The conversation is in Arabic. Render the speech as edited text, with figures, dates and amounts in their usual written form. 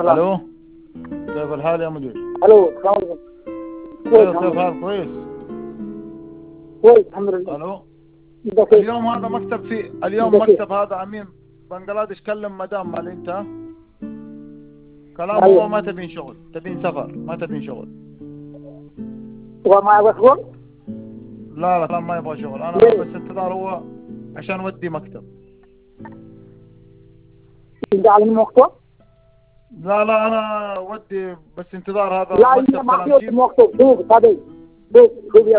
الله. الو، كيف الحال يا مدير؟ الو السلام عليكم. كيف حالك؟ كويس. كويس الحمد لله. الو، انت كيف؟ اليوم هذا مكتب اليوم انت كيف؟ مكتب هذا امين بنغلاديش كلم مدام مال انت كلام ايوه. هو ما تبين شغل، تبين سفر، ما تبين شغل. وما يبغى لا كلام ما يبغى شغل، انا ليه؟ بس انتظار هو عشان ودي مكتب. انت على مكتب؟ لا انا ودي بس انتظار هذا لا انت مكتب ما كلام في شيف. مكتب. شوف هذا شوف يا